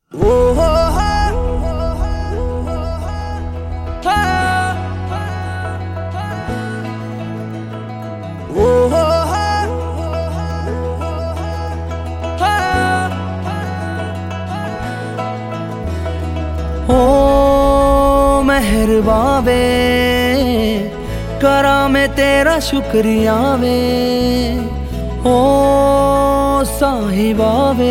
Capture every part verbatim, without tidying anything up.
ओ हो हो मेहरबा वे करा मैं तेरा शुक्रिया वे ओ साहिबा वे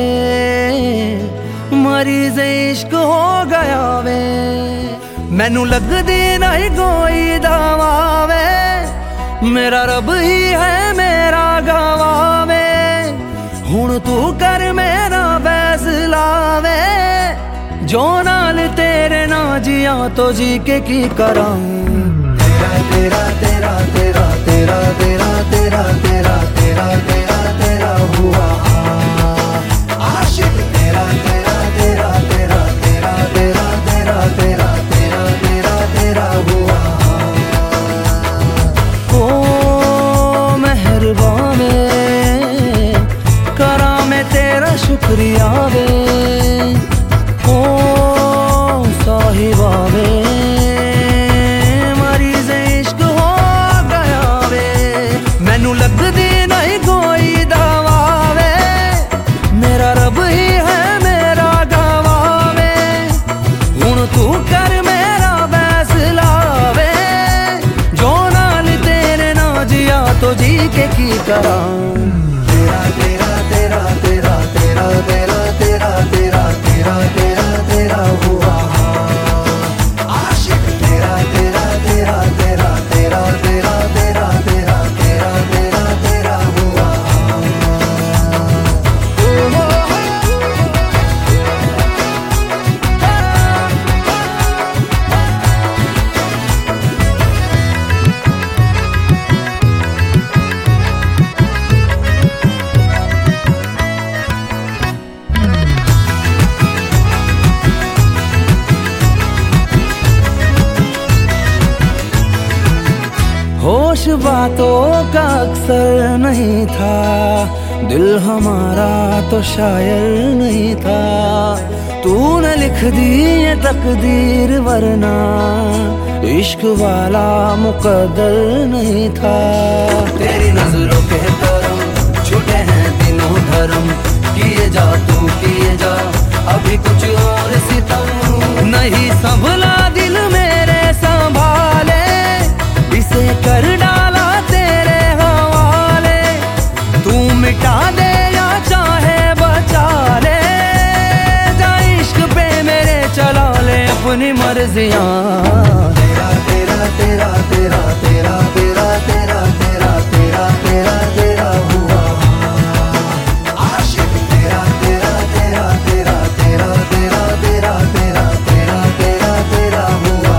मरीज इश्क हो गया वे मैनू लगदी नहीं कोई दवा वे मेरा रब ही है मेरा गवा वे हुण तू कर मेरा फैसला वे जो नाल तेरे ना जिया तो जी के की करां तेरा तेरा तेरा तेरा तेरा तेरा तेरा तेरा तेरा तेरा हुआ आशिक तेरा तेरा तेरा तेरा तेरा तेरा तेरा तेरा तेरा तेरा तेरा हुआ ओ मेहरबा वे करा मैं तेरा शुक्रिया वे ओ साहिबा वे लगदी नहीं कोई दवा वे मेरा रब ही है मेरा गवा वे हुण तू कर मेरा फैसला वे जो नाल तेरे ना जिया तो जी के की करां तेरा तेरा तेरा तेरा तेरा तेरा तेरा तेरा तेरा तेरा तेरा हुआ आशिक तेरा तेरा तेरा तेरा तेरा तेरा तेरा तेरा होश बातों का अक्सर नहीं था दिल हमारा तो शायर नहीं था तूने लिख दी ये तकदीर वरना इश्क वाला मुकद्दर नहीं था तेरी नजरों के करम छूटे हैं दिनों धर्म किए जा तू किए जा अभी कुछ और सितम नहीं संभला दिल मेरे संभाले इसे कर डाला तेरे हवाले तू मिटा दे या चाहे बचा ले जा इश्क पे मेरे चला ले अपनी मर्जियां तेरा तेरा तेरा तेरा तेरा तेरा तेरा तेरा तेरा तेरा तेरा हुआ आशिक तेरा तेरा तेरा तेरा तेरा तेरा तेरा तेरा तेरा तेरा तेरा हुआ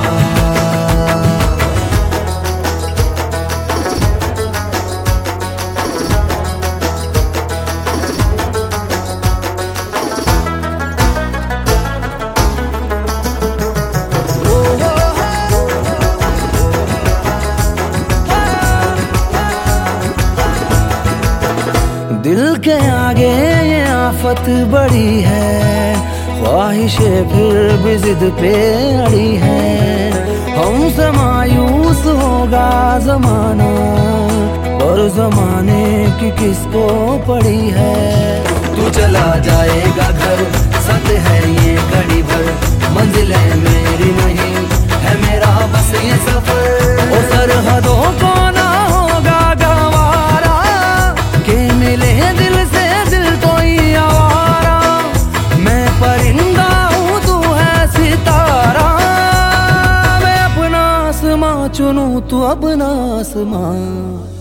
दिल के आगे ये आफत बड़ी है ख्वाहिशें फिर भी जिद पे अड़ी है हमसे मायूस होगा जमाना और जमाने की किसको पड़ी है तू चला जाएगा घर सत है ये घड़ी भर मंजिलें मेरी नहीं है मेरा बस ये सफर ओ सरहदों को ना होगा गवारा के मिले दिल से दिल कोई आवारा मैं परिंदा हूँ तू है सितारा मैं अपना आसमां चुनूं तू अपना आसमां